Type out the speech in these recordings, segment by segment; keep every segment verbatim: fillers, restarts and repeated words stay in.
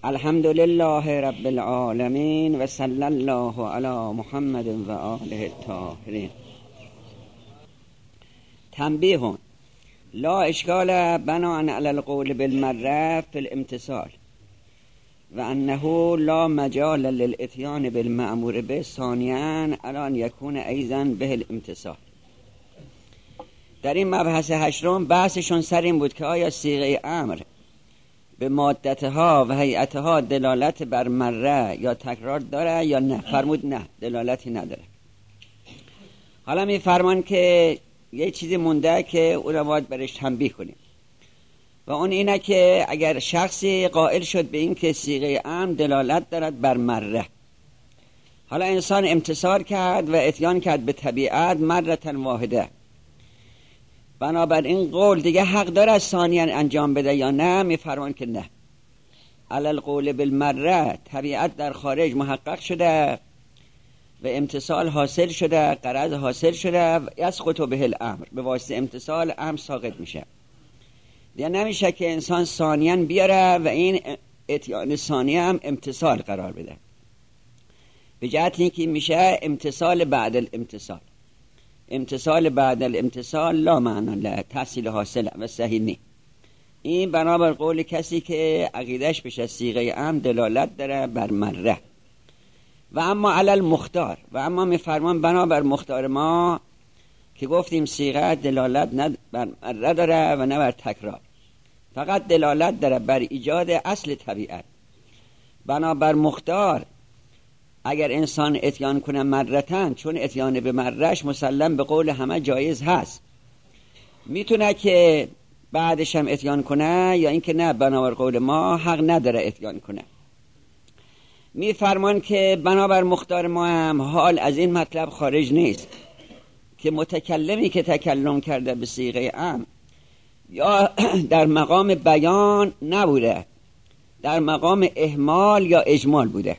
الحمد لله رب العالمین و صلی الله علی محمد و آله الطاهرین. تنبیه: لا اشکال بناء علی القول بالمره فی الامتثال و انه لا مجال للاتیان بالمأمور به ثانیاً علی ان یکون ایضا به الامتثال. در این مبحث هشتم بحثشون سر این بود که آیا صیغه امر به مادتها و هیئتها دلالت بر مره یا تکرار داره یا نه. فرمود نه، دلالتی نداره. حالا می فرمان که یه چیزی مونده که اون رو باید برش تنبیه کنیم و اون اینه که اگر شخصی قائل شد به این که صیغه امر دلالت دارد بر مره، حالا انسان امتثال کرد و اتیان کرد به طبیعت مرتن واحده، بنابراین قول دیگه حق داره ثانیاً انجام بده یا نه؟ میفرمان که نه. علی القول بالمره، طبیعت در خارج محقق شده و امتثال حاصل شده، غرض حاصل شده و یسقط به الامر، به واسطه امتثال امر ساقط میشه. دیگه نمیشه که انسان ثانیاً بیاره و این اتیان ثانی هم امتثال قرار بده، به جهت اینکه میشه امتثال بعد الامتثال. امتثال بعد الامتثال لا معنی له، تحصیل حاصل و صحیح نی. این بنابر قول کسی که عقیدش بشه صیغه امر دلالت داره بر مره. و اما علی المختار، و اما میفرمان بنابر مختار ما که گفتیم صیغه دلالت نه بر مره داره و نه بر تکرار، فقط دلالت داره بر ایجاد اصل طبیعت. بنابر مختار اگر انسان اتیان کنه مرتن، چون اتیان به مرش مسلم به قول همه جایز هست، میتونه که بعدش هم اتیان کنه یا اینکه نه، بنابر قول ما حق نداره اتیان کنه. میفرمان که بنابر مختار ما هم حال از این مطلب خارج نیست که متکلمی که تکلم کرده به صیغه امر یا در مقام بیان نبوده، در مقام اهمال یا اجمال بوده.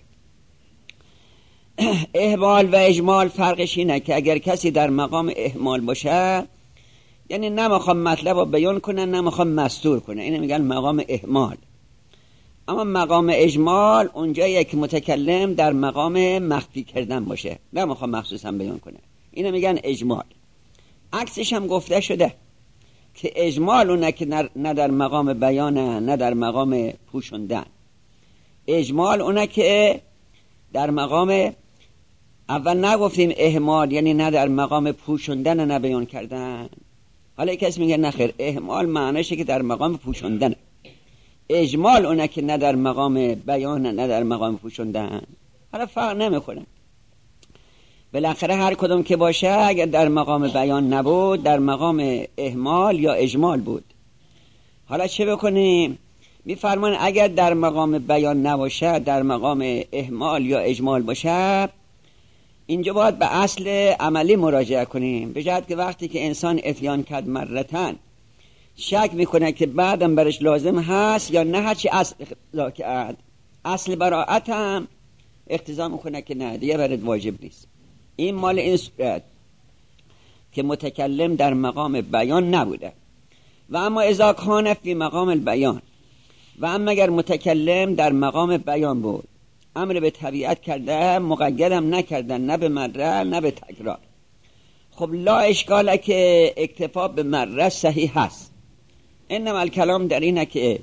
اهمال و اجمال فرقش اینه که اگر کسی در مقام اهمال باشه، یعنی نمیخوام مطلب رو بیان کنه، نمیخوام مستور کنه، اینو میگن مقام اهمال. اما مقام اجمال اونجاییه که متکلم در مقام مخفی کردن باشه، نمیخوام مخصوصا بیان کنه، اینو میگن اجمال. عکسش هم گفته شده که اجمال اونه که نه در مقام بیانه نه در مقام پوشوندن. اجمال اونه که در مقام، اول نگفتیم اهمال یعنی نه در مقام پوشوندن نه بیان کردن. حالا کسی میگه نخیر، اهمال معنیشه که در مقام پوشوندن، اجمال اونه که نه در مقام بیان نه در مقام پوشوندن. حالا فرق نمیکنه، بالاخره هر کدوم که باشه اگر در مقام بیان نبود در مقام اهمال یا اجمال بود. حالا چه بکنیم؟ میفرمان اگر در مقام بیان نباشه، در مقام اهمال یا اجمال باشه، اینجا باید به اصل عملی مراجعه کنیم، به جهت که وقتی که انسان اتیان کرد مرتن شک میکنه که بعدم برش لازم هست یا نه، هرچی اصل اقتضا کرد، اصل براعت هم اقتضا میکنه که نه دیگه برات واجب نیست. این مال این صورت که متکلم در مقام بیان نبوده. و اما اذا کان فی مقام البیان، و اما اگر متکلم در مقام بیان بود، امر به طبیعت کرده، مقیدم نکردن نه به مره نه به تکرار، خب لا اشکاله که اکتفا به مره صحیح هست. انما الکلام در اینه که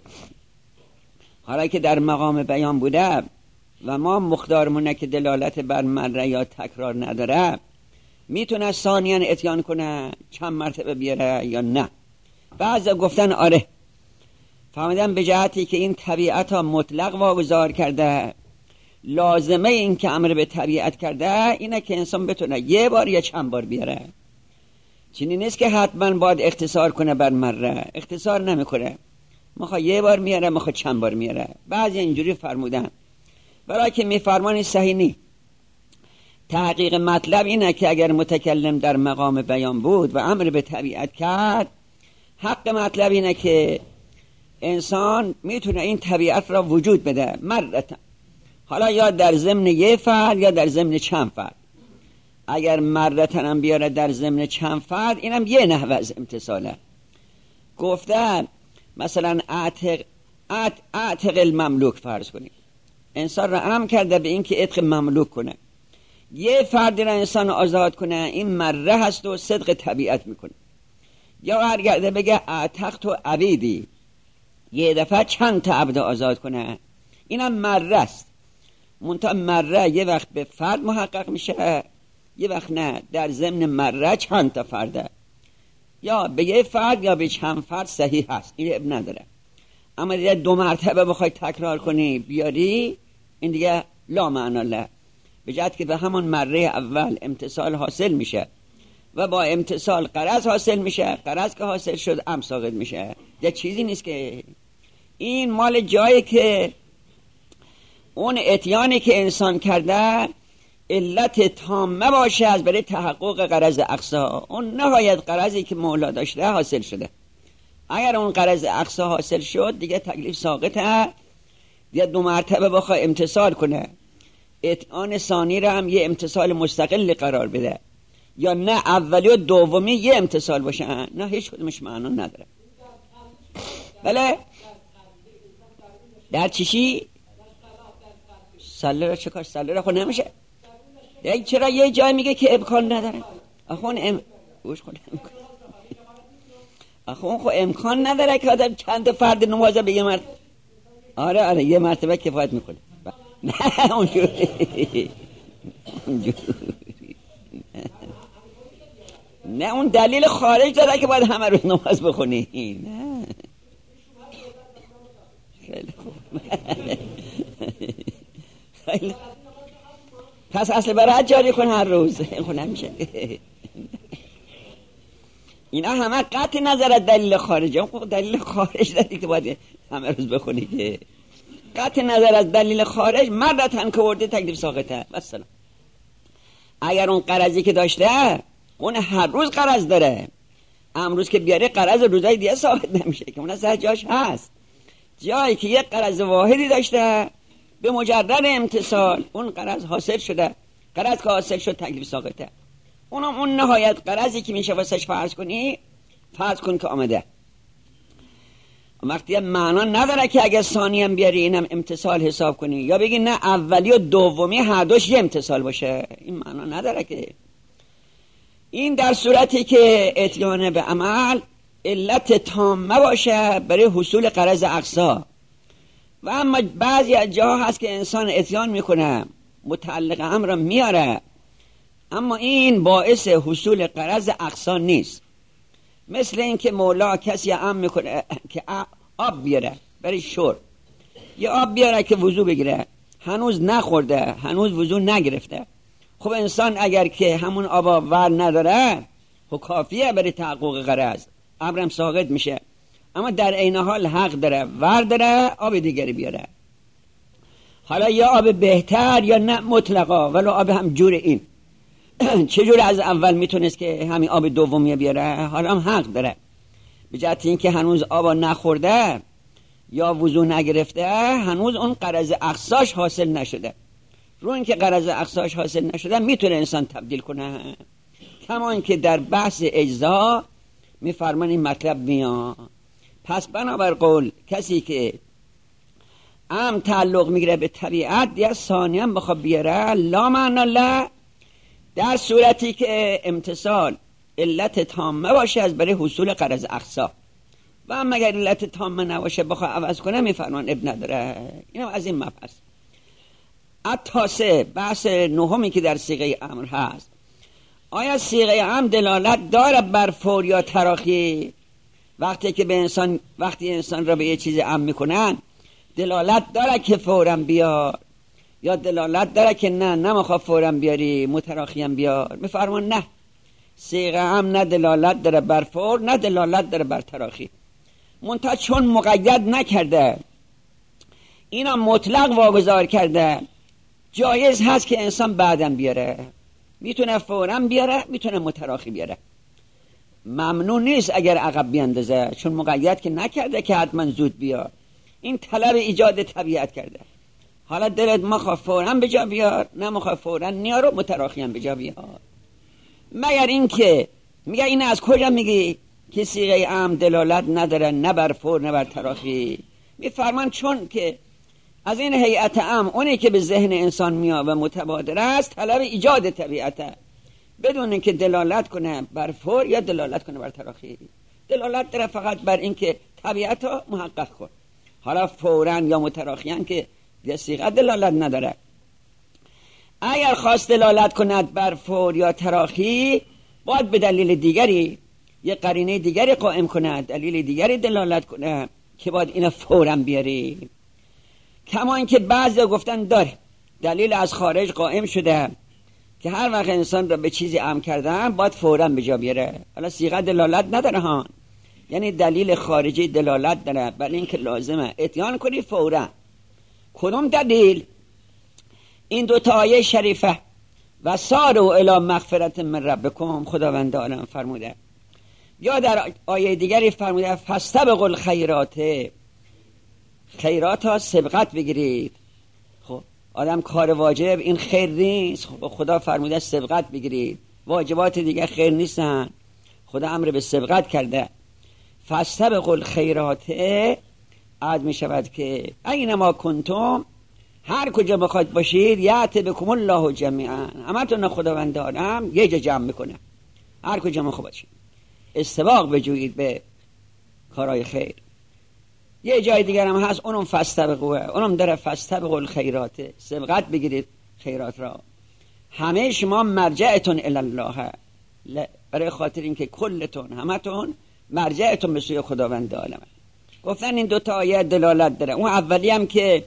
حالا که در مقام بیان بوده و ما مقدارمونه که دلالت بر مره یا تکرار نداره، میتونه ثانیاً اتیان کنه، چند مرتبه بیاره یا نه. بعضا گفتن آره، فهمیدن به جهتی که این طبیعت ها مطلق واگذار کرده، لازمه این که امر به طبیعت کرده اینه که انسان بتونه یه بار یا چند بار بیاره. چنین نیست که حتما باید اختصار کنه بر مره، اختصار نمیکنه، مخواه یه بار میاره، مخواه چند بار میاره. بعضی اینجوری فرمودن، برای که میفرمانی صحیح نی. تحقیق مطلب اینه که اگر متکلم در مقام بیان بود و امر به طبیعت کرد، حق مطلب اینه که انسان میتونه این طبیعت را وجود بده مرتن، حالا یا در ضمن یه فرد یا در ضمن چند فرد. اگر مرتن هم بیاره در ضمن چند فرد، اینم یه نحوه از امتثاله. گفتن مثلا اعتق اعتق المملوک فرض کنیم، انسان را امر کرده به این که عتق مملوک کنه. یه فردی را انسان آزاد کنه، این مره هست و صدق طبیعت میکنه. یا برگرده بگه اعتقت و عبیدی، یه دفعه چند تا عبد آزاد کنه، اینم مره است. منتها مره یه وقت به فرد محقق میشه، یه وقت نه. در ضمن مره چند تا فرده، یا به یه فرد یا به چند فرد صحیح هست، این اب نداره. اما دیگه دو مرتبه بخوای تکرار کنی بیاری، این دیگه لا معنا له. به جهت که به همون مره اول امتصال حاصل میشه و با امتصال قرض حاصل میشه، قرض که حاصل شد ام ساقط میشه. یه چیزی نیست که این مال جایی که اون اتیانی که انسان کرده علت تامه باشه از برای تحقق قرض اقصا. اون نهایت قرضی که مولا داشته حاصل شده. اگر اون قرض اقصا حاصل شد دیگه تکلیف ساقطه، دیگه دو مرتبه بخواه امتصال کنه، اتیان ثانی را هم یه امتصال مستقل قرار بده، یا نه اولی و دومی یه امتصال باشه، نه هیچ کدومش معنا نداره. بله در چیشی سله را چکار؟ سله را خود نمیشه. یک چرا یه جای میگه که امکان نداره؟ اخوان ام گوش خود امکان اخوان خود امکان نداره که آدم چند فرد نمازه به یه مرتبه. آره آره یه مرتبه کفایت میکنه. نه اونجوری اونجوری نه، اون دلیل خارج داره که باید همه روز نماز بخونی. نه خیلی خوب. خیلی پس اصل برای جاری کن هر روز. خب نمیشه. اینا همه قطع نظر از دلیل خارج. اون دلیل خارج داری که باید همه روز بخونی که قطع نظر از دلیل خارج مردتن که ورده تکلیف ساقطه. مثلا اگر اون قرضی که داشته اون هر روز قرض داره، امروز که بیاره قرض روزای دیگه ثابت نمیشه که اون سر جاش هست. جایی که یک قرض واحدی داشته به مجرد امتصال اون قرض حاصل شده، قرض که حاصل شد تکلیف ساقطه. اونم اون نهایت قرضی که میشه واسش فرض کنی، فرض کن که آمده. وقتی معنا نداره که اگر ثانی هم بیاری اینم امتصال حساب کنی، یا بگی نه اولی و دومی هر دوش یه امتصال باشه، این معنا نداره که. این در صورتی که اتیان به عمل علت تامه باشه برای حصول قرض اقصا. و اما بعضی از جاها هست که انسان اتیان میکنه، متعلق امر میاره، اما این باعث حصول قرض اقصا نیست. مثل این که مولا کسی امر میکنه که آب بیاره برای شرب، یا آب بیاره که وضو بگیره، هنوز نخورده، هنوز وضو نگرفته. خب انسان اگر که همون آبا ور نداره خب کافیه برای تحقق قرض، امرم ساقط میشه. اما در عین حال حق داره ور داره آب دیگری بیاره، حالا یا آب بهتر یا نه مطلقا، ولی آب هم جور این. چجور از اول میتونست که همین آب دومی بیاره؟ حالا هم حق داره، به جهت این که هنوز آبا نخورده یا وضو نگرفته، هنوز اون قرض اقصاش حاصل نشده. رو این که قرض اقصاش حاصل نشده میتونه انسان تبدیل کنه. کما این که در بحث اجزا میفرمان این مطلب میاد. پس بنابر قول کسی که ام تعلق میگیره به طبیعت یا ثانی هم بخواد بیاره لا معنا له، در صورتی که امتصال علت تامه باشه از برای حصول قرض اقصا. و اما اگر علت تامه نباشه بخواد عوض کنه میفرمان اب نداره. اینم از این مبحث. التاسع بحث نهمی که در صیغه امر هست، آیا صیغه امر دلالت داره بر فور یا تراخی؟ وقتی که به انسان وقتی انسان را به یه چیز امر میکنن دلالت داره که فورم بیار، یا دلالت داره که نه نمیخواد فورم بیاری متراخیم بیار؟ میفرمان نه، صیغه امر نه دلالت داره بر فور نه دلالت داره بر تراخی. منتها چون مقید نکرده، اینا مطلق واگذار کرده، جایز هست که انسان بعدم بیاره، میتونه فوراً بیاره میتونه متراخی بیاره. ممنون نیست اگر عقب بیاندازه، چون مقید که نکرده که حتما زود بیار. این طلب ایجاد طبیعت کرده. حالا دلت مخواه فوراً به جا بیار، نه مخواه فوراً نیار و متراخی هم به جا بیار. مگر این که میگه این از کجا میگی که صیغه امر دلالت نداره نه بر فور نه بر تراخی؟ میفرمان چون که از این هیئت ام اونی که به ذهن انسان میاد و متبادر است طلب ایجاد طبیعته، بدون که دلالت کنه بر فور یا دلالت کنه بر تراخی. دلالت داره فقط بر این که طبیعت ها محقق کن. حالا فوراً یا متراخیان که صیغه دلالت نداره. اگر خواست دلالت کند بر فور یا تراخی باید به دلیل دیگری، یه قرینه دیگری قائم کند، دلیل دیگری دلالت کنه که باید اینو فوراً بیاری. کما اینکه بعضی گفتن داره دلیل از خارج قائم شده که هر وقت انسان را به چیزی امر کردن باید فوراً به جا بیاره. حالا صیغه دلالت نداره ها، یعنی دلیل خارجی دلالت داره بر این که لازمه اتیان کنی فوراً. کدوم دلیل؟ این دو تا آیه شریفه و ساروا الی مغفرت من ربکم خداوند عالم فرموده، یا در آیه دیگری فرموده فاستبقوا الخیرات، خیرات ها سبقت بگیرید. خب آدم کار واجب این خیر نیست، خب خدا فرموده سبقت بگیرید. واجبات دیگه خیر نیستن، خدا امر به سبقت کرده. فاستبقوا الخیرات عاد می شود که اینما کنتم، هر کجا بخواید باشید یأتی بکم الله جمیعا، همتون خداوند عالم یه جا جمع میکنه. هر کجا بخواید باشید استباق بجویید به کارهای خیر. یه جای دیگر هم هست اونم فاستبقوا، اونم داره فاستبقوا الخیرات، سبقت بگیرید خیرات را. همه شما مرجعتون الی الله، برای خاطر اینکه کلتون همتون مرجعتون به سوی خداوند عالم. گفتن این دو تا آیه دلالت داره. اون اولی هم که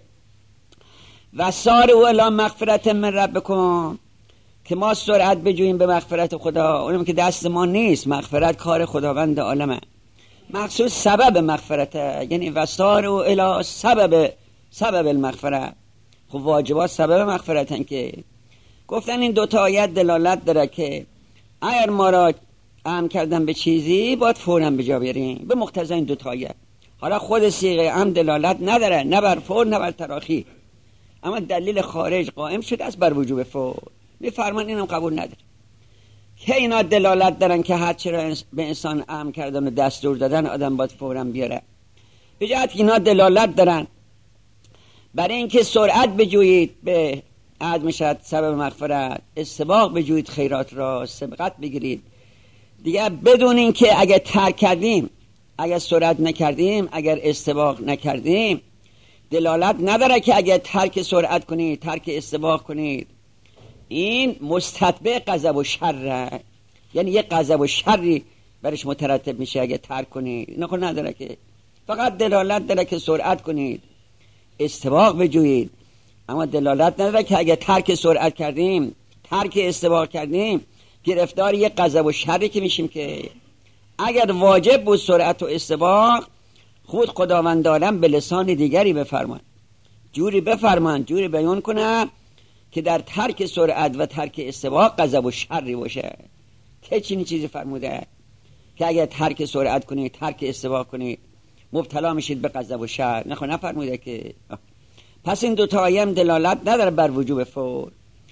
و ساروا الی مغفرت من ربکم، که ما سرعت بجوییم به مغفرت خدا، اونم که دست ما نیست، مغفرت کار خداوند عالمه. مقصود سبب مغفرت، یعنی و ساروا الی سبب سبب المغفرت. خب واجبات سبب مغفرتن که. گفتن این دو تا آیه دلالت داره که اگر ما را امر کردن به چیزی باید فوراً به جا بیاریم به مقتضی این دو تا آیه. حالا خود صیغه هم دلالت نداره، نه بر فور نه بر تراخی، اما دلیل خارج قائم شده است بر وجوب فور. میفرمان اینم قبول نداره که اینا دلالت دارن که هر چرا به انسان امر کردن و دستور دادن آدم باید فوراً بیاره. به جهت اینا دلالت دارن برای اینکه سرعت بجویید به عد میشد سبب مغفرت، استباق بجویید خیرات را، سبقت بگیرید دیگه، بدون اینکه اگر ترک کردیم، اگر سرعت نکردیم، اگر استباق نکردیم، دلالت نداره که اگر ترک سرعت کنید، ترک استباق کنید این مستتبع غضب و شر، یعنی یه غضب و شری برش مترتب میشه اگه ترک کنید. اینا خود نداره که، فقط دلالت داره که سرعت کنید، استباق بجویید، اما دلالت نداره که اگه ترک سرعت کردیم، ترک استباق کردیم گرفتار یه غضب و شری که میشیم. که اگر واجب بود سرعت و استباق، خود خداوند عالم به لسان دیگری بفرمان، جوری بفرمان، جوری بیان کنه که در ترک سرعت و ترک استباق غضب و شری باشه. که چنین چیزی فرموده که اگر ترک سرعت کنید، ترک استباق کنید مبتلا میشید به غضب و شر؟ نه، نفرموده که. پس این دو تا آیه هم دلالت نداره بر وجوب فور.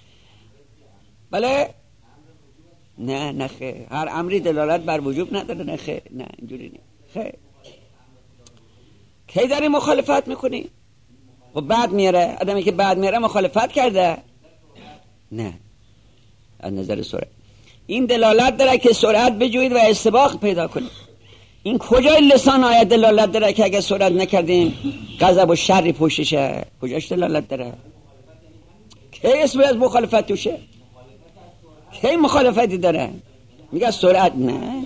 بله؟ نه نه خیر، هر امری دلالت بر وجوب نداره. نه خیر، نه اینجوری نیست. خیر، کی داری مخالفت میکنی؟ و بعد میاره آدمی که بعد میاره مخالفت کرده؟ نه، از نظر سرعت این دلالت داره که سرعت بجوید و استباق پیدا کنید. این کجای لسان آیه دلالت داره که اگه سرعت نکردیم غضب و شری پشتشه؟ کجاش دلالت داره؟ کی اسم از مخالفت توشه؟ کی مخالفتی داره؟ میگه سرعت نه.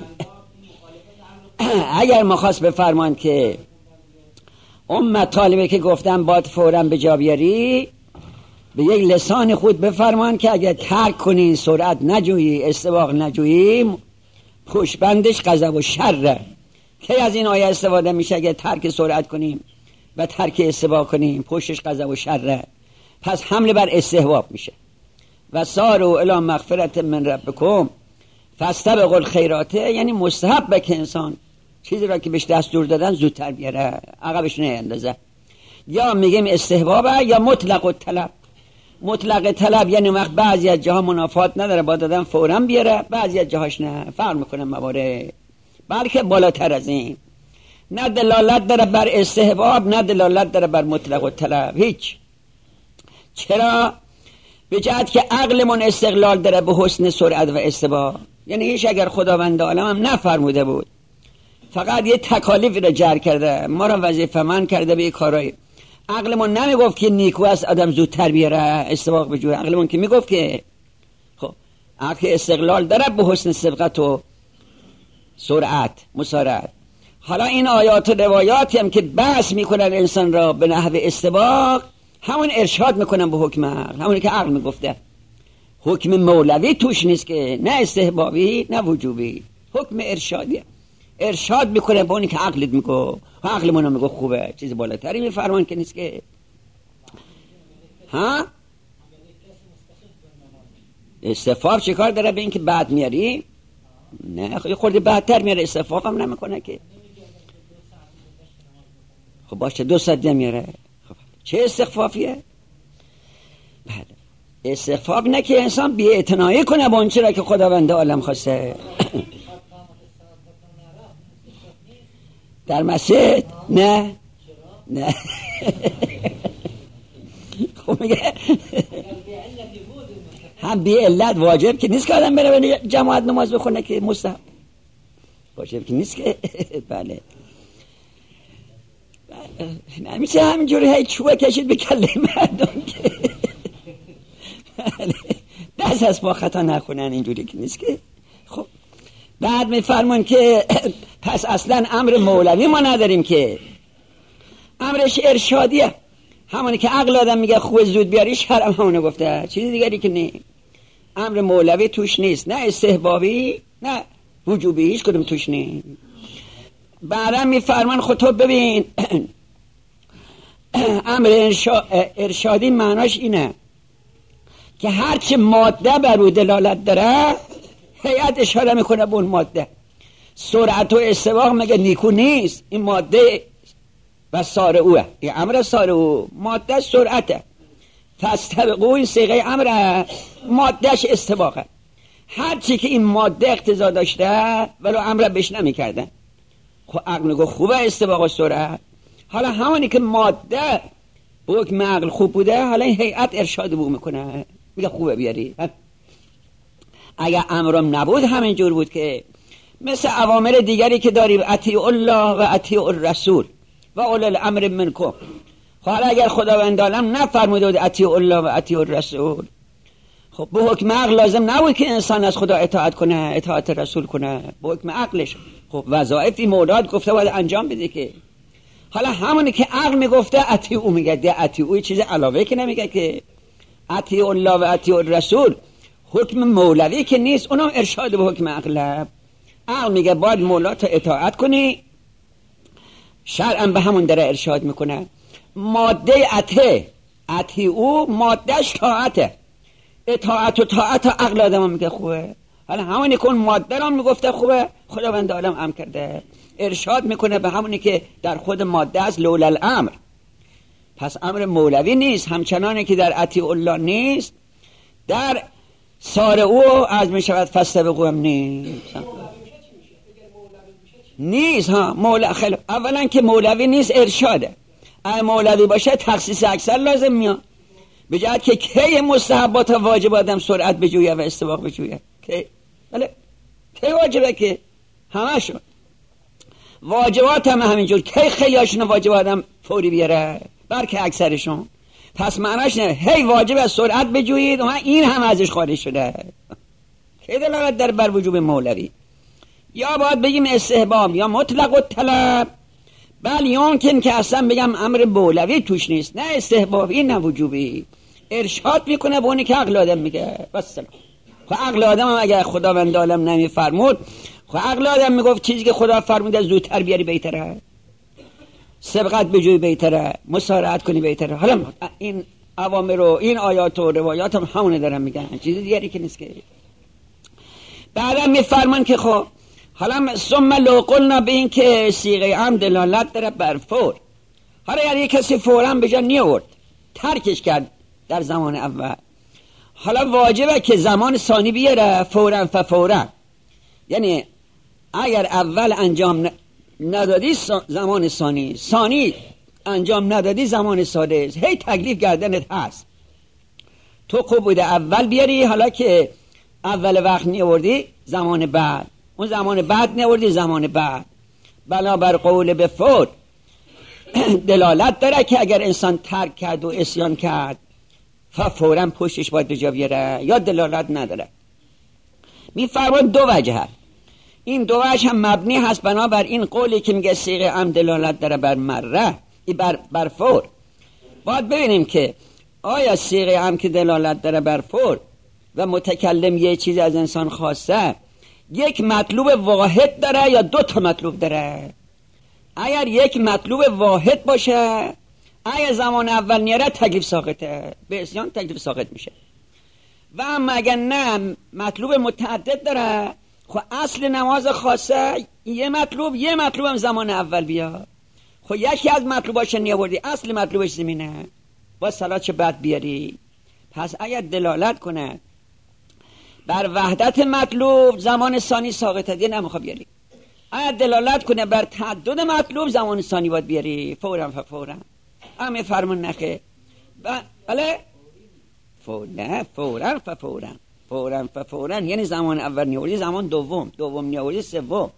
اگر مخواست بفرمان که ام طالبه که گفتم باید فوراً به جا بیاری، به یک لسان خود بفرمان که اگر ترک کنی، سرعت نجویی، استباق نجویی، پشبندش غضب و شره. کی از این آیه استفاده میشه؟ اگر ترک سرعت کنیم و ترک استباق کنیم پشتش غضب و شره، پس حمله بر استحباب میشه. و ساروا الی مغفرت من ربکم فاستبقوا الخیرات، یعنی مستحب که انسان چیزی را که بهش دستور دادن زودتر بیاره، عقبش نیندازه. یا میگیم استحبابه یا مطلق الطلب. مطلق طلب یعنی وقت بعضی از جاها منافات نداره با دادن فوراً بیاره، بعضی از جاهاش نه، فرق میکنه موارد، بلکه بالاتر از این. نه دلالت داره بر استحباب، نه دلالت داره بر مطلق و طلب، هیچ. چرا؟ به جهت که عقلمون استقلال داره به حسن سرعت و استحباب. یعنی هیچ اگر خداوند عالم هم نفرموده بود، فقط یه تکالیفی رو جر کرده، ما را وظیفه من کرده به کارهای، عقلمون نمیگفت که نیکو است آدم زودتر بیاره استباق بجوه. عقلمون که میگفت که خب عقل استقلال داره به حسن سبقت و سرعت مسارعت. حالا این آیات و روایاتی هم که بحث میکنن انسان را به نحو استباق، همون ارشاد میکنن به حکم عقل، همونی که عقل میگفته. حکم مولوی توش نیست که، نه استحبابی نه وجوبی، حکم ارشادیه. ارشاد میکنه به اونی که عقلت میگه، عقل منو میگه خوبه، چیز بالاتری میفرمان که نیست که. ها استفاق چه کار داره به این که بعد میاری؟ نه خیلی خورده بعدتر میاره، استفاق هم نمیکنه که. خب باشه دو ساعت میاره. خب چه استخفافیه؟ بله استخفاف نه که انسان بی اعتنایی کنه با اون چیزی که خداوند عالم خواسته. در مسجد نه نه خب میگه هم بی علت واجب که نیست که آدم بره بره جماعت نماز بخونه که مستحب، واجب که نیست که. بله نمیشه همینجوری هی چوبه کشید به کله مردم که دست از با خطا نخونن، اینجوری که نیست که. خب بعد میفرمان که پس اصلا امر مولوی ما نداریم که، امرش ارشادیه، همونی که عقل آدم میگه خوب زود بیاری، شرم همونو گفته، چیزی دیگری که نه. امر مولوی توش نیست، نه استحبابی نه وجوبی، هیچ کدوم توش نیست. بعدا میفرمان خطب ببین امر ارشادی معناش اینه که هرچی ماده بر او دلالت داره هیئت اشاره میکنه به اون ماده. سرعت و استباق مگه نیکو نیست؟ این ماده و سارعوه، این امر سارعو ماده سرعته، فاستبقوا این صیغه امر مادهش استباقه. هرچی که این ماده اقتضا داشته ولو امر بهش نمیکردن. خب عقل میگه خوبه استباق و سرعت. حالا همونی که ماده به حکم عقل خوب بوده، حالا این هیئت ارشاد بو میکنه، میگه خوبه بیاری. اگر امرم نبود همینجور بود که مثل اوامر دیگری که داریم، اطیعوا الله و اطیعوا الرسول و اولی الامر منکم. حالا اگر خداوند عالم نفرموده بود اطیعوا الله و اطیعوا الرسول، خب به حکم عقل لازم نبود که انسان از خدا اطاعت کنه، اطاعت رسول کنه به حکم عقلش. خب وظایفی مولاد گفته باید انجام بده که. حالا همونی که عقل میگفته اطیعوا میگه، ده اطیعوا چیز علاوه که نمیگه که. اطیعوا الله و اطیعوا الرسول حکم مولوی که نیست، اونم ارشاد به حکم عقل. عقل میگه باید مولات اطاعت کنی، شرعا به همون داره ارشاد میکنه. ماده اته اطیعوا مادهش طاعته، اطاعت و طاعت عقل آدم میگه خوبه. حالا همونی که اون ماده رو میگفته خوبه، خداوند عالم امر کرده، ارشاد میکنه به همونی که در خود ماده است، لولا الامر. پس امر مولوی نیست، همچنانه که در اطیعوا الله نیست، در سارعوا از میشود فاستبقوا هم نیست نیست ها مولوی. خیلی اولا که مولوی نیست، ارشاده. اگه مولوی باشه تخصیص اکثر لازم میاد، به جهت که کی مستحبات و واجبات هم سرعت بجویه و استباق بجویه. کی بله کی واجبه که همشون واجبات هم همینجور، کی خیلیاشون واجبات هم فوری بیاره بلکه اکثرشون. پس معناش نه هی واجب از سرعت بجویید و این هم ازش خارج شده. کی دلالت در بر وجوب مولوی؟ یا باید بگیم استحباب یا مطلق و طلب. بل یمکن که اصلا بگم امر مولوی توش نیست، نه استحبابی نه وجوبی، ارشاد میکنه به اونی که عقل آدم میگه. بس سلام. خب عقل آدم هم اگر خداوند عالم نمیفرمود، خب عقل آدم میگفت چیزی که خدا فرموده زودتر بیاری بهتره، سبقت بجوی بهتره، مسارعت کنی بهتره. حالا این اوامر و این آیات و روایات هم همونه دارن میگن، چیزی دیگری که نیست که. بعدم میفرمان که خب حالا ثم لو قلنا به این که صیغه امر دلالت داره بر فور. حالا یعنی یک کسی فوراً به جا نیاورد، ترکش کرد در زمان اول، حالا واجبه که زمان ثانی بیاره فوراً ففوراً. یعنی اگر اول انجام ندادی زمان ثانی، ثانی انجام ندادی زمان سادس، هی تکلیف گردنت هست. تو خوب بوده اول بیاری، حالا که اول وقت نیاوردی زمان بعد، اون زمان بعد نیاوردی زمان بعد. بنابر قول به فوت دلالت داره که اگر انسان ترک کرد و عصیان کرد فوراً پشتش باید به جا بیاره، یا دلالت نداره. میفرمان دو وجه هست. این دو وجه هم مبنی هست بنابر این قولی که میگه صیغه ام دلالت داره بر مره، بر, بر فور. باید ببینیم که آیا صیغه ام که دلالت داره بر فور و متکلم یه چیز از انسان خواسته، یک مطلوب واحد داره یا دو تا مطلوب داره؟ اگر یک مطلوب واحد باشه، اگر زمان اول نیاره تکلیف ساقطه، به عصیان تکلیف ساقط میشه. و اما اگر نه مطلوب متعدد داره، خب اصل نماز خاصه یه مطلوب، یه مطلوب هم زمان اول بیا. خب یکی از مطلوباش نیاوردی، اصل مطلوبش زمینه، با صلات چه بعد بیاری. پس اگر دلالت کنه بر وحدت مطلوب، زمان ثانی ساقطه، دیگه نمیخواد بیاری. اگر دلالت کنه بر تعدد مطلوب، زمان ثانی باید بیاری، فورا فورا. همه فرمون نخه بله فورا نه فورا فورا فورا فورا، یعنی زمان اول نیوردی زمان دوم، دوم نیوردی سوم.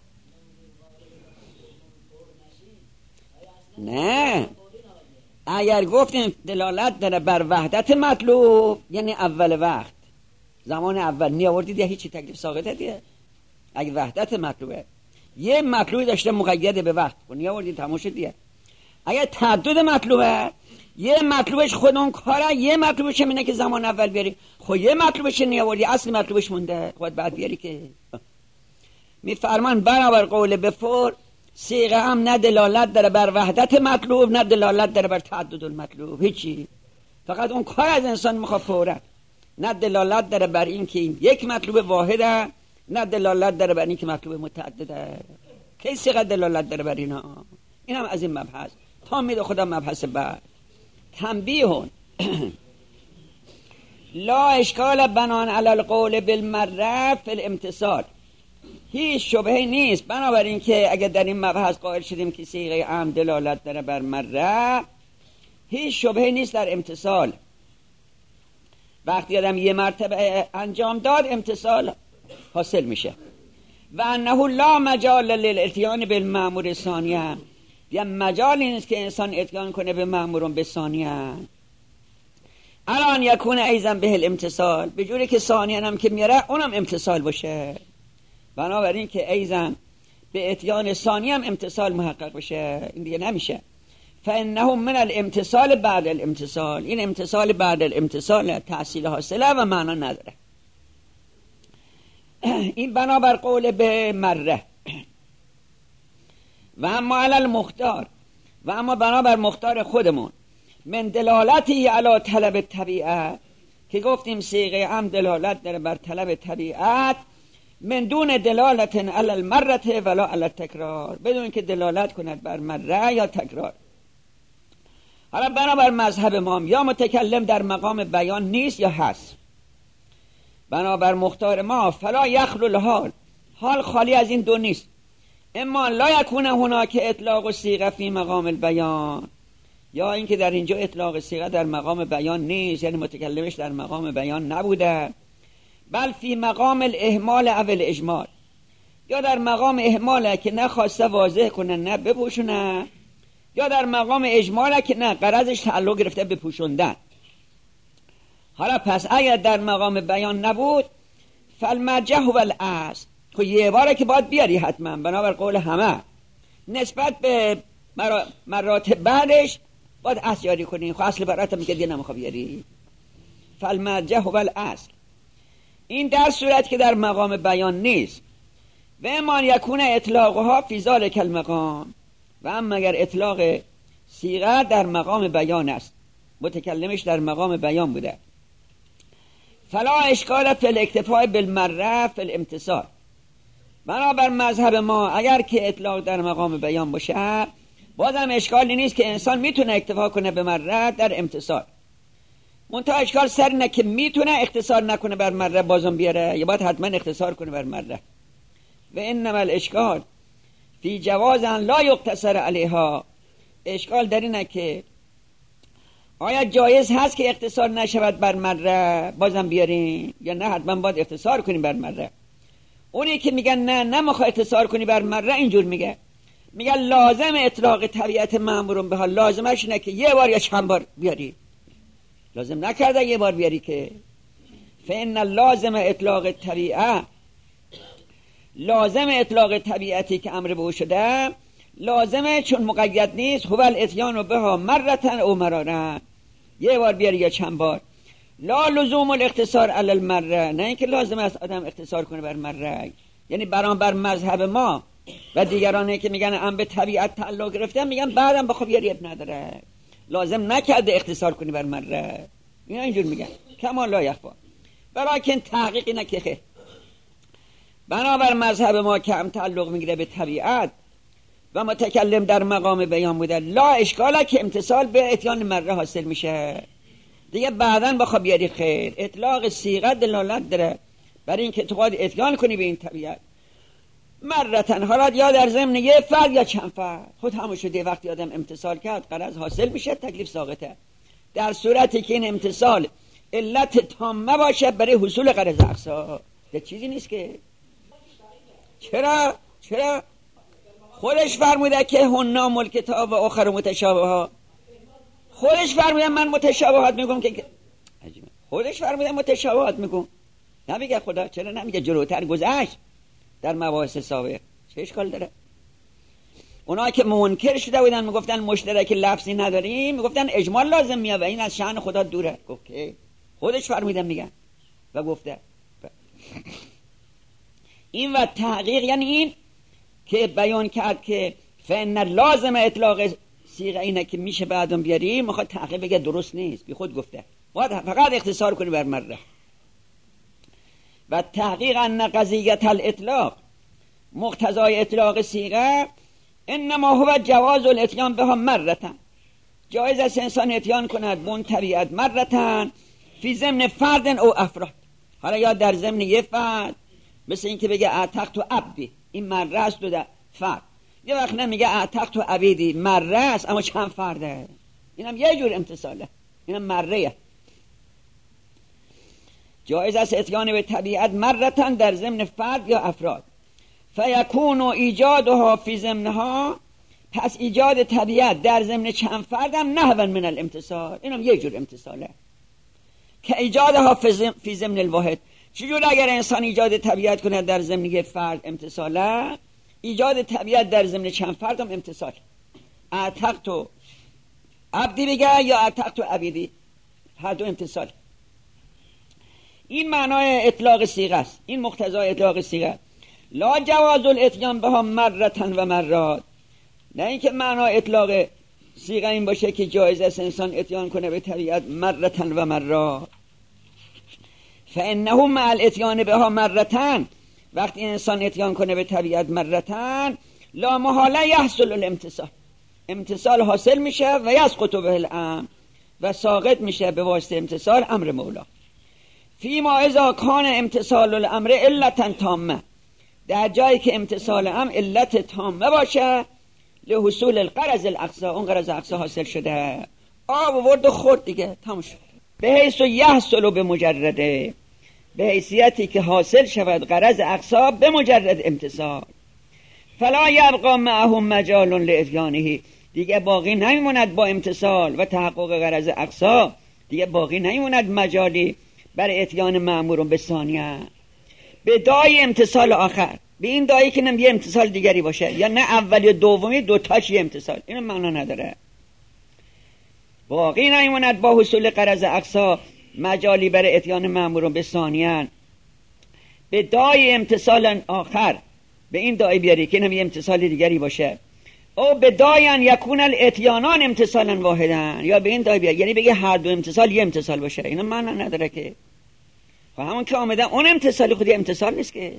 نه اگر گفتیم دلالت داره بر وحدت مطلوب، یعنی اول وقت، زمان اول نیاوردی دیگه هیچی تکلیف ساقطه دیگه. اگه وحدت مطلوبه، یه مطلوبی داشته مقید به وقت، خب نیاوردی تموم شد دیگه. اگه تعدد مطلوبه، یه مطلوبش خود اون کاره، یه مطلوبش اینه که زمان اول بیاری. خب یه مطلوبش نیاوردی، اصل مطلوبش مونده، خود بعد بیاری که. میفرمان بنابر قول به فور صیغه هم نه دلالت داره بر وحدت مطلوب، نه دلالت داره بر تعدد المطلوب، هیچی. فقط اون کار از انسان میخواد فورا. نه دلالت داره بر این که این یک مطلوب واحده، نه دلالت داره بر این که مطلوب متعدده. کی صیغه دلالت داره بر اینا؟ این هم از این مبحث. تا میده خودم مبحث بعد. تنبیهون لا اشکال بنان علی القول بالمره فی الامتصال. هیچ شبهه نیست بنابراین که اگر در این مبحث قائل شدیم که صیغه ام دلالت داره بر مره، هیچ شبهه نیست در امتصال. وقتی آدم یه مرتبه انجام داد امتصال حاصل میشه. و انه لا مجال للاتیان بالمأمور ثانیه، یا مجالی نیست که انسان اتیان کنه به مأمور به ثانیه. الان یکون ایضا به الامتصال، به جوری که ثانیه هم که میره اونم امتصال باشه. بنابراین که ایضا به اتیان ثانیه هم امتصال محقق باشه، این دیگه نمیشه. فانه من الامتصال بعد الامتصال، این امتصال بعد الامتصال تحصیل حاصله و معنا نداره. این بنابر قول به مره. و اما علی المختار، و اما بنابر مختار خودمون، من دلالتی علی طلب طبیعت، که گفتیم صیغه ام دلالت داره بر طلب طبیعت، من دون دلالت علی المره ولا علی التکرار، بدون که دلالت کند بر مره یا تکرار. حالا بنابر مذهب ما یا متکلم در مقام بیان نیست یا هست. بنابر مختار ما فلا یخلو الحال، حال خالی از این دو نیست. اما لا یکون هناک اطلاق و صیغه فی مقام البیان، یا اینکه در اینجا اطلاق صیغه در مقام بیان نیست، یعنی متکلمش در مقام بیان نبوده، بل فی مقام الاهمال او الاجمال، یا در مقام اهماله که نه خواسته واضح کنه نه بپوشونه، یا در مقام اجماله که نه غرضش تعلق گرفته به پوشوندن. حالا پس اگر در مقام بیان نبود فالمرجح و الاصل، خب یه باره که باید بیاری حتما بنابر قول همه، نسبت به مراتب بعدش باید اصل یاری کنی. خب اصل برات میگه دیگه نمیخواد بیاری. فالمرجح و الاصل، این در صورت که در مقام بیان نیست. و اما یکون اطلاقها فی ذلک المقام، و اما اگر اطلاق صیغه در مقام بیان است، متکلمش در مقام بیان بوده، فلا اشکال فی الاکتفاء بالمره فی الامتصال. بنابر مذهب ما اگر که اطلاق در مقام بیان باشه، بازم اشکالی نیست که انسان میتونه اکتفا کنه به مره در امتصال. منتها اشکال سر اینه که میتونه اختصار نکنه بر مره بازم بیاره، یا باید حتما اختصار کنه بر مره. و انما الاشکال فی جواز ان لا یقتصر علیها. اشکال در اینه که آیا جایز هست که اقتصار نشود بر مره بازم بیاریم، یا نه حتما باید اقتصار کنیم بر مره؟ اونی که میگن نه نمیخواد اقتصار کنی بر مره اینجور میگه، میگن لازم اطلاق طبیعت مأمور بها، لازمش اینه که یه بار یا چند بار بیاری، لازم نکرده یه بار بیاری که. فإن لازم اطلاق طبیعه، لازم اطلاق طبیعتی که امر به او شده لازمه چون مقید نیست. هو الاتیان بها مرتن او مرارن، یه بار بیاری یا چند بار. لا لزوم الاقتصار علی المره، نه اینکه لازم است آدم اقتصار کنه بر مره. یعنی برام بر مذهب ما و دیگرانی که میگن ام به طبیعت تعلق گرفتن میگن بعدم بخواب بیاری اب نداره، لازم نکرده اقتصار کنی بر مره. اینا اینجور میگن کما لا یخفا، بلکن تحقیقی نکه. بنابر مذهب ما که هم تعلق میگیره به طبیعت و متکلم در مقام بیان بوده، لا اشکاله که امتصال به اتیان مره حاصل میشه دیگه، بعدن بخواب بیاری خیر. اطلاق صیغه دلالت داره برای اینکه تو باید اتیان کنی به این طبیعت مرتن، حالا یا در ضمن یه فرد یا چند فرد، خود همون شده. وقتی آدم امتصال کرد غرض حاصل میشه، تکلیف ساقطه. در صورتی که این امتصال علت تامه باشه برای حصول غرض اقصا، ده چیزی نیست که. چرا؟ چرا؟ خودش فرموده که هنام الکتاب و آخر متشابهات، خودش فرموده من متشابهات میگم که خودش فرموده متشابهات میگم، نمیگه خدا. چرا نمیگه؟ جلوتر گذشت در مباحث سابق، چه اشکال داره؟ اونا که منکر شده بودن میگفتن مشترک لفظی نداریم، میگفتن اجمال لازم میاد و این از شأن خدا دوره. گفت که خودش فرمودن میگن و گفته این و تحقیق یعنی این که بیان کرد که فإن لازم اطلاق صیغه اینه که میشه بعدم بیاری، میخواد تحقیق بگه درست نیست، بی خود گفته باید فقط اختصار کنی بر مره. و تحقیق ان قضیت الاطلاق، مقتضای اطلاق صیغه انما هو جواز الاتیان بها مرتن، جایز است انسان اتیان کند به اون طبیعت مرتن فی ضمن فرد او افراد. حالا یا در ضمن یه فرد، مثل این که بگه اعتقت و عبدی، این مره است و فرد. یه وقت نمیگه اعتقت و عبیدی، مره است اما چند فرده، اینم یه جور امتصاله، اینم مره. جایز است اتیان به طبیعت مرتن در ضمن فرد یا افراد. فیکون ایجادها فی ضمنها، پس ایجاد طبیعت در ضمن چند فردم نحو من الامتصال، اینم یه جور امتصاله. که ایجادها فی ضمن الواحد، چجور اگر انسان ایجاد طبیعت کنه در ضمن یک فرد امتصاله، ایجاد طبیعت در ضمن چند فرد هم امتصال. اعتقت و عبدی بگه یا اعتقت و عبیدی، هر دو امتصال. این معنای اطلاق صیغه است، این مقتضای اطلاق صیغه. لا جواز الاتیان بها مرتن و مرات، نه اینکه معنای اطلاق صیغه این باشه که جایز است انسان اتیان کنه به طبیعت مرتن و مرات. فانه مع الاتیان بها مرتن، وقتی انسان اتیان کنه به طبیعت مرتن لا محاله یحصل الامتصال، امتصال حاصل میشه و یسقط به الامر، و ساقط میشه به واسطه امتصال امر مولا. فیما اذا کان امتصال الامر علتا تامه، در جایی که امتصال امر علت تامه باشه لحصول الغرض الاقصی، اون غرض اقصی حاصل شده، آب ورد و خورد دیگه تموم شد. به حیث یحصل به مجرده، به حیثیتی که حاصل شود غرض اقصی به مجرد امتصال. فلا یبقى معهم مجال لاتیانه، دیگه باقی نمیموند با امتصال و تحقق غرض اقصی، دیگه باقی نمیموند مجالی برای اتیان مأمور به ثانیه به دای امتصال آخر، به این دایی که نمیگه امتصال دیگری باشه، یا نه اول یا دومی دوتاش یه امتصال، اینو معنا نداره. باقی نمیموند با حصول غرض اقصی مجالی برای اتیان مأمور به ثانیه به دای امتصال آخر، به این دای بیاری که نمیگه امتصال دیگری باشه، او به داین یکون الاتیانان امتصالا واحدن، یا به این دای بیاری یعنی بگه هر دو امتصال یه امتصال باشه، اینو معنا نداره که. و همون که آمده اون امتصال خودی امتصال نیست که.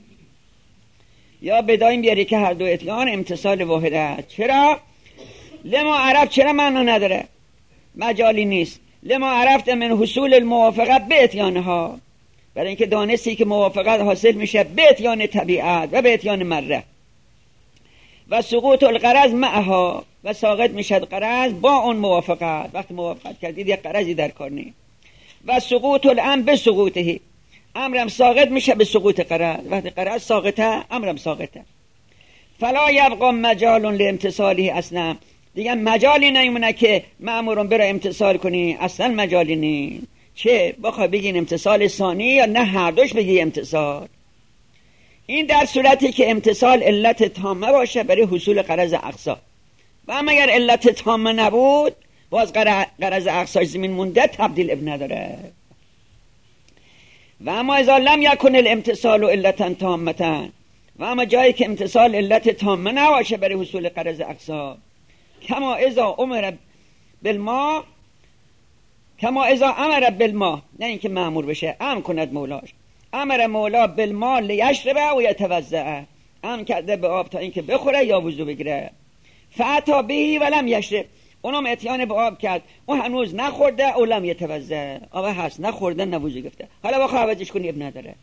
یا به دایم بیاری که هر دو اتیان امتصال واحده. چرا؟ لما عرف، چرا معنا نداره؟ مجالی نیست. لما عرفت من حصول الموافقت به اتیانها، برای اینکه دانستی که موافقت حاصل میشه به اتیان طبیعت و به اتیان مره. و سقوط القرض معها و ساقط میشد قرض با اون موافقت. وقتی موافقت کردید یک قرضی در کار نیست. و سقوط الامر به سقوطه، امرم ساقط میشه به سقوط قرض. وقتی قرض ساقطه امرم ساقطه. فلا یبقى مجال لامتصاله اصلا، دیگه مجالی نمیمونه که مأمورون برای امتصال کنی، اصلا مجالی نیست. چه بخوای بگین امتصال ثانی یا نه هر دوش بگی امتصال. این در صورتی که امتصال علت تامه باشه برای حصول قرض اقصا. و اما اگر علت تامه نبود باز قرض اقصاش زمین مونده، تبدیل اب نداره. و اما اذا لم یکن الامتصال علتا تامتا، و اما جایی که امتصال علت تامه نباشه برای حصول قرض اقصا، کما اذا امر بالما، کما اذا امر بالما، نه اینکه مأمور بشه، امر کند مولاش، امر مولا بالما لیشرب و یتوضأ، امر کرده به آب تا اینکه بخوره یا وضو بگیره. فاتا به ولم یشرب، اونم اتیان به آب کرد، اون هنوز نخورده، او لم یتوضأ، آب هست نخورده نه وضو گرفته، حالا بخواه عوضش کنی اب نداره.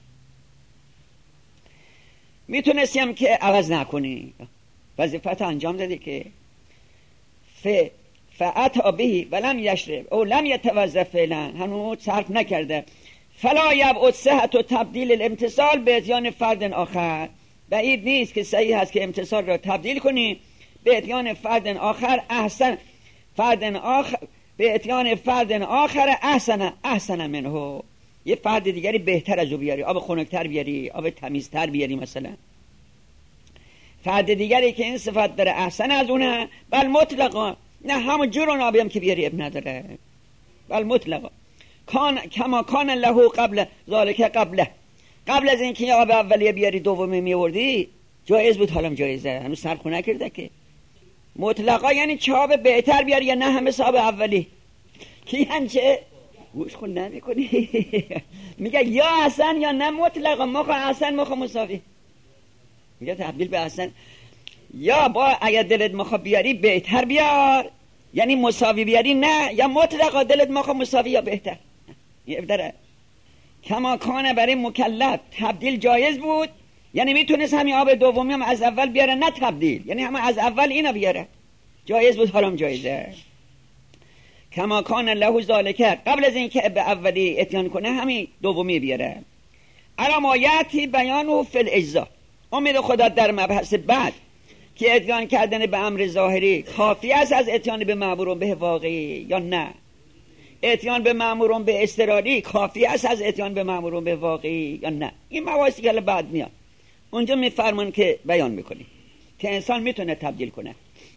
میتونستیم که عوض نکنی، وظیفت انجام دادی که ف فاتا به ولم یشرب او لم یتوضأ فعلا، هنوز صرف نکرده. فلا یبعد صحت و تبدیل الامتصال به اتیان فرد آخر، بعید نیست که صحیح هست که امتصال را تبدیل کنی به اتیان فرد آخر احسن، فرد آخر به اتیان فرد آخر احسن احسن منه، یه فرد دیگری بهتر از او بیاری، آب خنک‌تر بیاری، آب تمیزتر بیاری، مثلا فرد دیگری که این صفت داره احسن از اونه، بل مطلقا، نه همون جور اون آبی هم که بیاری اب نداره، بل مطلقا کان کما کان له قبل ذالک، قبل قبل از اینکه آب اولیه بیاری دومی میوردی جایز بود، حالا جایزه، هنوز سرخو نکرده که. مطلقا یعنی چه آب بهتر بیاری یا نه همه آب اولی که یعنی چه گوش خون نمی کنی میگه یا احسن یا نه مطلقا، مخوا احسن مخوا مساوی، میگه تبدیل به احسن. یا با اگر دلت مخوا بیاری بهتر بیار یعنی مساوی بیاری، نه یا مطلقا دلت مخوا مساوی یا بهتر. یه داره کما کانه برای مکلف تبدیل جایز بود، یعنی میتونست همین آب دومی هم از اول بیاره، نه تبدیل، یعنی همه از اول اینو بیاره، جایز بود، حالا جایزه. کما کان له ذالک، قبل از اینکه به اولی اتیان کنه همین دومی بیاره. علامایتی بیانو فی الاجزا، امید خدا در مبحث بعد که اتیان کردن به امر ظاهری کافی است از اتیان به مأمورون به واقعی یا نه، اتیان به مأمورون به اضطراری کافی است از اتیان به مأمورون به واقعی یا نه. این مواردی که بعد میاد اونجا میفرمان که بیان میکنی که انسان میتونه تبدیل کنه.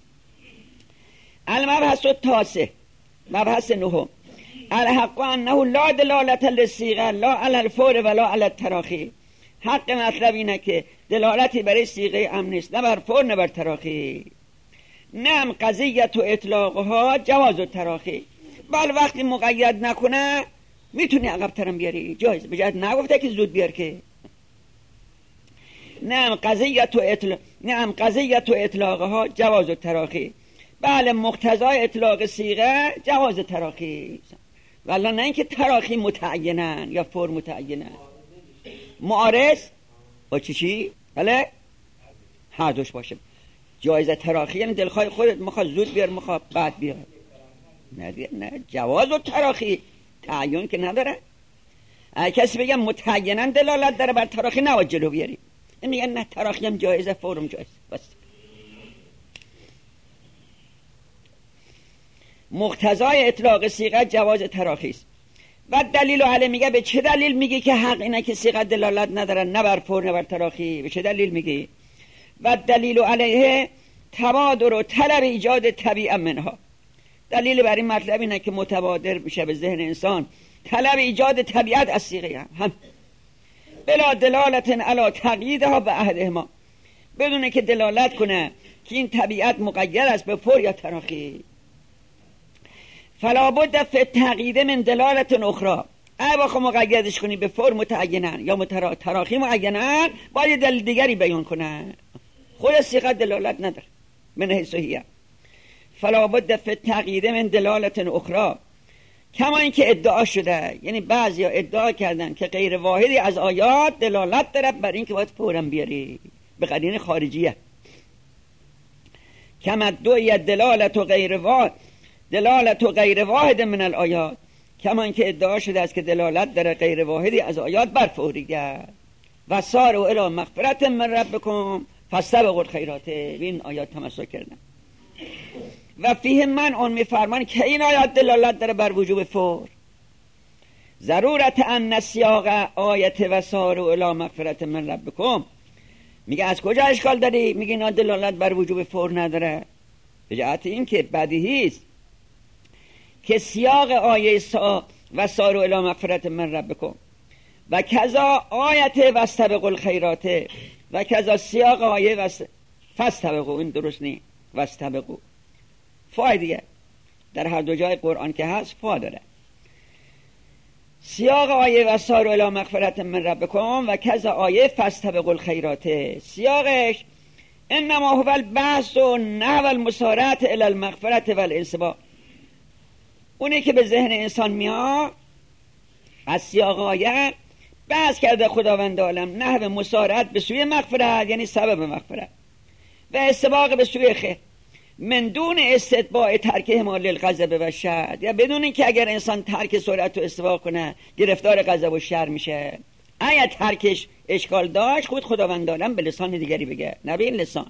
المبحث التاسع، مبحث نهم، الحق انه لا دلالت للصیغه لا علی الفور ولا علی التراخی، حق مطلب اینه که دلالتی برای صیغه امر نیست، نه بر فور نه بر تراخی. نم قضیت و اطلاقها جواز و تراخی، بل وقتی مقید نکنه میتونی عقب ترم بیاری، جایز، بجد نگفته که زود بیار که. نم قضیت و اطلاق نم قضیت و اطلاقها جواز و تراخی، بله مقتضای اطلاق صیغه جواز تراخی، ولی نه اینکه تراخی متعینن یا فور متعینن. معارض با چی چی؟ بله هر دوش باشه. جایز تراخی یعنی دلخواه خودت مخواه زود بیار مخواه بعد بیار، نه نه جواز و تراخی تعین که نداره. اگه کسی بگم متعینن دلالت داره بر تراخی نباید جلو بیاری، میگن نه تراخی هم جایزه فورم جایز. بس مقتضای اطلاق صیغه جواز تراخی است. و دلیل علی میگه به چه دلیل میگی که حق اینه که صیغه دلالت نداره نه بر فور نه بر تراخی؟ به چه دلیل میگی؟ و دلیل علیه تبادر و طلب ایجاد طبیعه منها، دلیل بر این مطلب اینه که متبادر میشه به ذهن انسان طلب ایجاد طبیعت از صیغه هم, هم. بلا دلالت علی تقییدها به عهدهما، بدونه که دلالت کنه که این طبیعت مقید است به فور یا تراخی. فلا بد فی تقیید من دلالت اخرى، اگه بخوا مقیدش کنی به فور متعینن یا مترا... تراخی معینن، باید دلیل دیگری بیان کنن، خود صیغه دلالت نداره من حیث هی. فلا بد فی تقیید من دلالت اخرى، کما این که ادعا شده، یعنی بعضی ها ادعا کردن که غیر واحدی از آیات دلالت داره بر این که باید فورم بیاری به قرینه خارجیه. کما دوی دلالت و غیر واحد دلالت و غیر واحد من الآیات، کمان که ادعا شده است که دلالت در غیر واحدی از آیات بر فوریت. و ساروا الی مغفرت من ربکم فاستبقوا الخیرات. این آیات تمسک کردن و فیه من اون میفرمان که این آیات دلالت داره بر وجوب فور. ضرورت ان سیاق آیت و ساروا الی مغفرت من ربکم، میگه از کجا اشکال داری؟ میگه اینا دلالت بر وجوب فور نداره. به جهت این که بدیهی است که سیاق آیه سا و ساروا الی مغفرت من ربکم و کذا آیت واستبقوا الخیرات و کذا سیاق آیه و فاستبقوا، این درست نیست، واستبقوا فا دیگه در هر دو جای قرآن که هست فا داره. سیاق آیه و ساروا الی مغفرت من ربکم و کذا آیه فاستبقوا الخیرات، سیاقش انما هو البحث و نحو المسارعة الی المغفرت و الانصباح. اونی که به ذهن انسان میاد از سیاق آیه بحث کرده خداوند عالم نحو مسارعت به سوی مغفرت، یعنی سبب مغفرت، و استباق به سوی خیر، من دون استتباع ترک اهمال الغضب و شر، یا بدون اینکه اگر انسان ترک سرعت و استباق کنه گرفتار غضب و شر میشه. اگر ترکش اشکال داشت خود خداوند عالم به لسان دیگری بگه، نه به این لسان،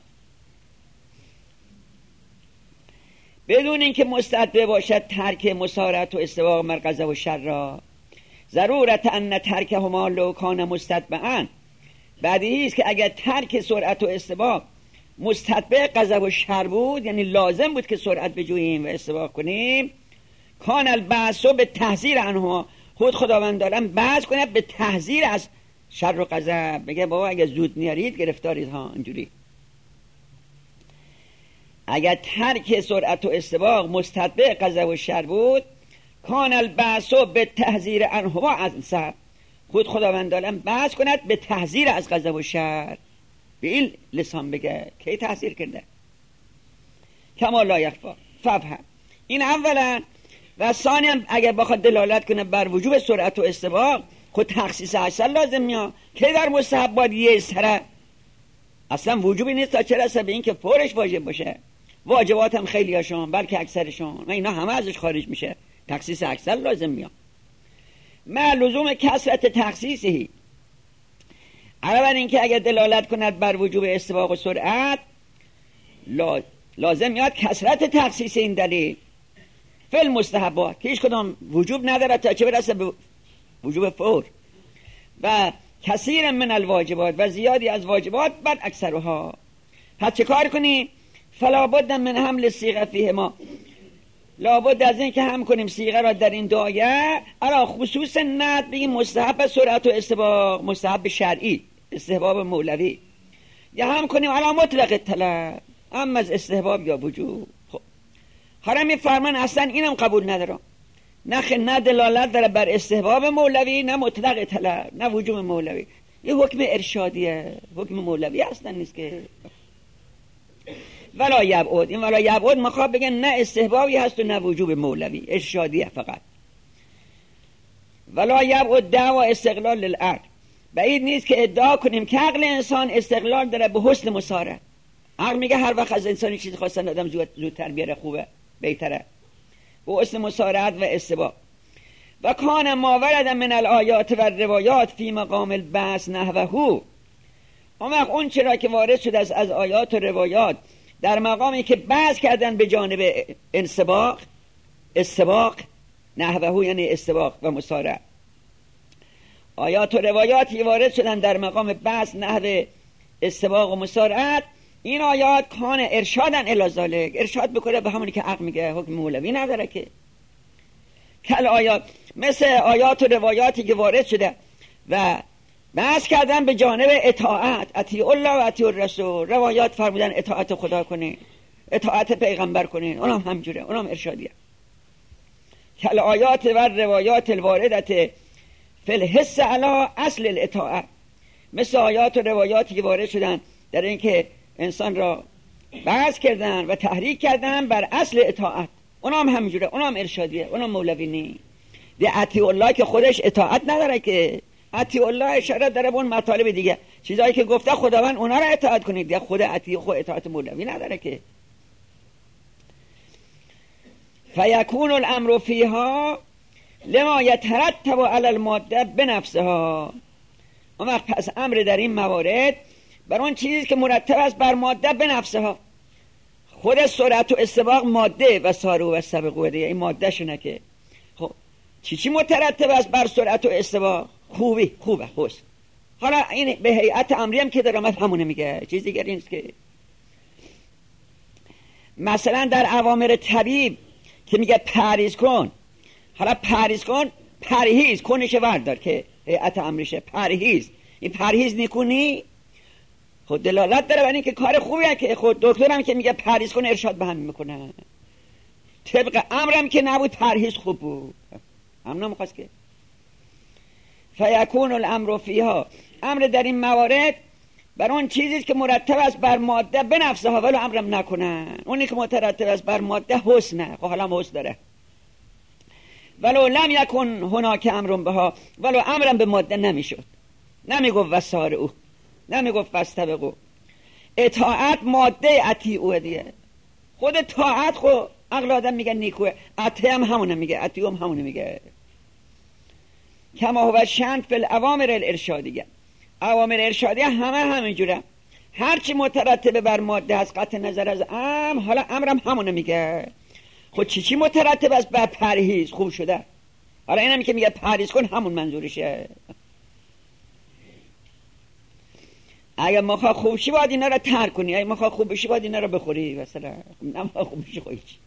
بدون اینکه مستتبع باشد ترک مسارعت و استباق مر غضب و شر را. ضرورت ان ترک هما لو کان مستتبعا، بدیهی است که اگر ترک سرعت و استباق مستتبع غضب و شر بود، یعنی لازم بود که سرعت بجوییم و استباق کنیم، کان البعث به تحذیر عنهما، خود خداوند عالم بعث کنه به تحذیر از شر و غضب، بگه بابا اگر زود نیارید گرفتارید ها. اینجوری اگر ترک سرعت و استباق مستتبع غضب و شر بود، کان البعث به تحذیر عنهما از سر، خود خداوند عالم بعث کند به تحذیر از غضب و شر. به این لسان بگه کی تحذیر کرده؟ کما لا یخفا ففهم. این اولا. و ثانیا اگر بخواد دلالت کنه بر وجوب سرعت و استباق، خود تخصیص اصل لازم میاد که در مستحبات یه سره اصلا وجوبی نیست تا چه رسه به این که فورش واجب باشه. واجبات هم خیلی هاشون بلکه اکثرشون و اینا همه ازش خارج میشه، تخصیص اکثر لازم میاد. ما لزوم کثرت تخصیصی، علاوه این که اگر دلالت کند بر وجوب استباق و سرعت، لازم میاد کثرت تخصیص این دلیل فعل مستحبات که هیچ کدام وجوب نداره تا چه برسه به وجوب فور، و کثیر من الواجبات و زیادی از واجبات بر اکثرها. پس چه کار کنی؟ فلا بد من حمل صیغه فیه ما، لابد از این که هم کنیم صیغه را در این دایه ارا خصوص ند بگیم مستحب سرعت و استباق، مستحب شرعی، استحباب مولوی، یا هم کنیم ارا مطلق طلب، اما از استحباب یا وجوب. خب حالا می فرمان اصلا اینم قبول ندارم، نه نه دلالت داره بر استحباب مولوی، نه مطلق طلب، نه وجوب مولوی. یه حکم ارشادیه، حکم مولوی اصلا نیست که. ولا یبعد، این ولا یبعد مخواب بگن نه استحبابی هست و نه وجوب مولوی، ارشادیه فقط. ولا یبعد دعوا استقلال للعقل، بعید نیست که ادعا کنیم که عقل انسان استقلال داره به حسن مسارعت. عقل میگه هر وقت از انسانی چیزی خواستن آدم زود زودتر بیاره خوبه، بهتره، به حسن مسارعت و استباق. و کان ما ورد من الآیات و روایات فی مقام البحث نحوه، اما اون چرا که وارد شده است از آیات و روایات در مقامی که بحث کردن به جانب انسباق، استباق، نحوه یعنی استباق و مسارعت، آیات و روایاتی وارد شدن در مقام بحث نحو استباق و مسارعت، این آیات کان ارشادن الی ذالک، ارشاد بکنه به همونی که عقل میگه، حکم مولوی نداره که. کل آیات، مثل آیات و روایاتی که وارد شده و بحث کردن به جانب اطاعت، اطیع الله و اطیع الرسول، روایات فرمودن اطاعت خدا کنین، اطاعت پیغمبر کنین، اونم همجوره، اونم ارشادیه. کل آیات و روایات الواردت فی الحث علی اصل الاطاعت، مثل آیات و روایاتی که وارد شدن در اینکه انسان را بحث کردن و تحریک کردن بر اصل اطاعت، اونم همجوره، اونم ارشادیه، اونم مولوی نی. ده اطیع الله که خودش اطاعت نداره که، اطیع الله اشاره داره به اون مطالب دیگه، چیزایی که گفته خداوند اونا را اطاعت کنید، دیگه خود اطیع خود اطاعت مولوی نداره که. فیکون الامر فیها لما یترتب علی الماده بنفسها. اون وقت پس امر در این موارد بر اون چیزی که مرتب است بر ماده بنفسها. خود سرعت و استباق ماده و سارو و سبقو دیگه، این ماده شونه که خب چی چی مترتب است بر سرعت و استباق؟ خوبی، خوبه، حسن. حالا این به هیئت امری هم که در آمد همونه میگه، چیز دیگری نیست که. مثلا در اوامر طبیب که میگه پرهیز کن، حالا پرهیز کن، پرهیز کنش وردار که هیئت امریشه، پرهیز، این پرهیز نیکونی خود دلالت داره بر این که کار خوبیه که خود دکترم که میگه پرهیز کن ارشاد به هم میکنه. طبق امرم که نبود پرهیز خوب بود، هم نمیخواست که. فیکون الامر فیها، امر در این موارد بر اون چیزی که مرتب است بر ماده به نفسها ولو امرم نکنن. اونی که مترتب است بر ماده حسنه، خب حالا حسن داره. ولو لم یکن هناک امرم بها، ولو امرم به ماده نمیشد، نمیگفت وسار او، نمیگفت فاستبقوا. اطاعت ماده اطیعو دیگه. خود طاعت خود عقل آدم میگه نیکوه، اطیع هم همونه میگه، اطیعو هم همونه میگه. کما هو شأن فی الاوامر الارشادیه، اوامر ارشادیه همه همینجوره، هرچی مترتبه بر ماده از قطع نظر از امر، حالا امرم همونه میگه. خود چی چی مترتب است بر پرهیز؟ خوب شده. حالا اینم که میگه پرهیز کن همون منظورشه. اگه مخواه خوب شی باید اینا رو ترک کنی، اگه مخواه خوب بشی باید اینا رو بخوری مثلا. نمخواه خوب بشی خواهی چی.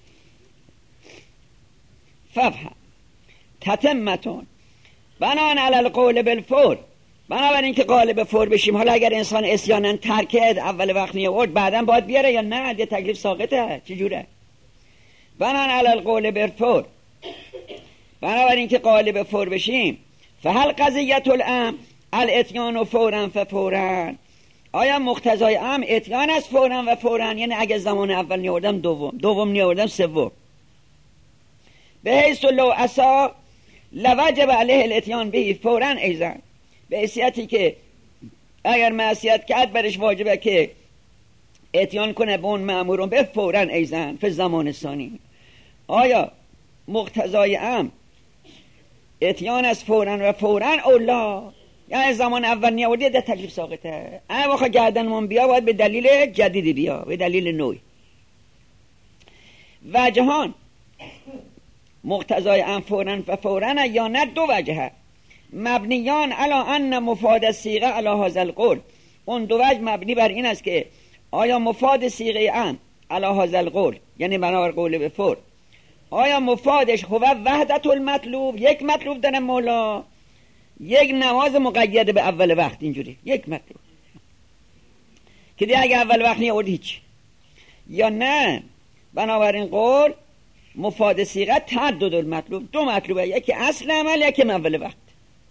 ففهم تتمتون بنان علی القول بالفور، بنابراین که قالب فور بشیم. حالا اگر انسان اسیانن ترکت اول وقت نیورد بعدم باید بیاره یا نه؟ یه تکلیف ساقطه، چجوره؟ بنان علی القول بالفور، بنابراین که قالب فور بشیم. فهل قضیت الامر الاتیان فورا ففورا، آیا مقتضای امر اتیان است فورا و فورا؟ یعنی اگه زمان اول نیوردم دوم، دوم نیوردم سوم. به حیث لو عصا لوجب علیه الاتیان به فورا ایضا، به حیثیتی که اگر معصیت کرد برش واجبه که اتیان کنه به اون مأمورون به فورا ایضا فی زمان ثانی. آیا مقتضای امر اتیان است فورا و فورا اولا؟ یعنی زمان اول نیاوردی ده تکلیف ساقطه. اما بخواه گردنمون بیا باید به دلیل جدیدی بیا، به دلیل نوعی. وجهان مقتضای امر فورا و فورا یا نه دو وجهه مبنیان علی ان مفاد الصیغه علی هذا القول. اون دو وجه مبنی بر این است که آیا مفاد صیغه امر علی هذا القول، یعنی بنابر قول به فور، آیا مفادش هو وحدت المطلوب، یک مطلوب داره مولا، یک نماز مقید به اول وقت، اینجوری یک مطلوب که دیگه اگه اول وقت نیورد هیچ، یا نه بنابراین قول مفاد صیغه تعدد المطلوب، دو مطلوبه، یکی اصل عمل یکی اول وقت،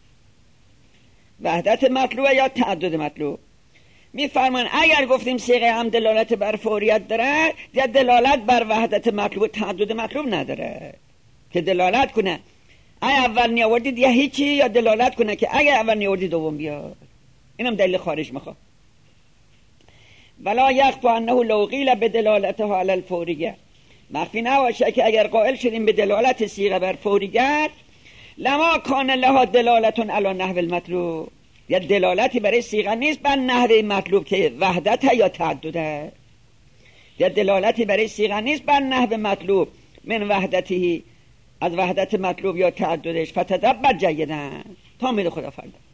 وحدت مطلوبه یا تعدد مطلوب. میفرمان اگر گفتیم صیغه هم دلالت بر فوریت داره، یا دلالت بر وحدت مطلوب و تعدد مطلوب نداره که دلالت کنه اگه اول نیاوردید یا هیچی، یا دلالت کنه که اگه اول نیاوردید دوم بیاد. اینم دلیل خارج میخواد. ولا یخفی انه لو قیل بدلالتها علی الفوریه، مخفی نباشه که اگر قائل شدیم به دلالت صیغه بر فوریت، لما کان لها دلالتون علی نحو المطلوب، یا دلالتی برای صیغه نیست بر نحو مطلوب که وحدت یا تعدده، یا دلالتی برای صیغه نیست بر نحو مطلوب من وحدتی، از وحدت مطلوب یا تعددش. فتدبر جیدن، تا امید خدا فردا.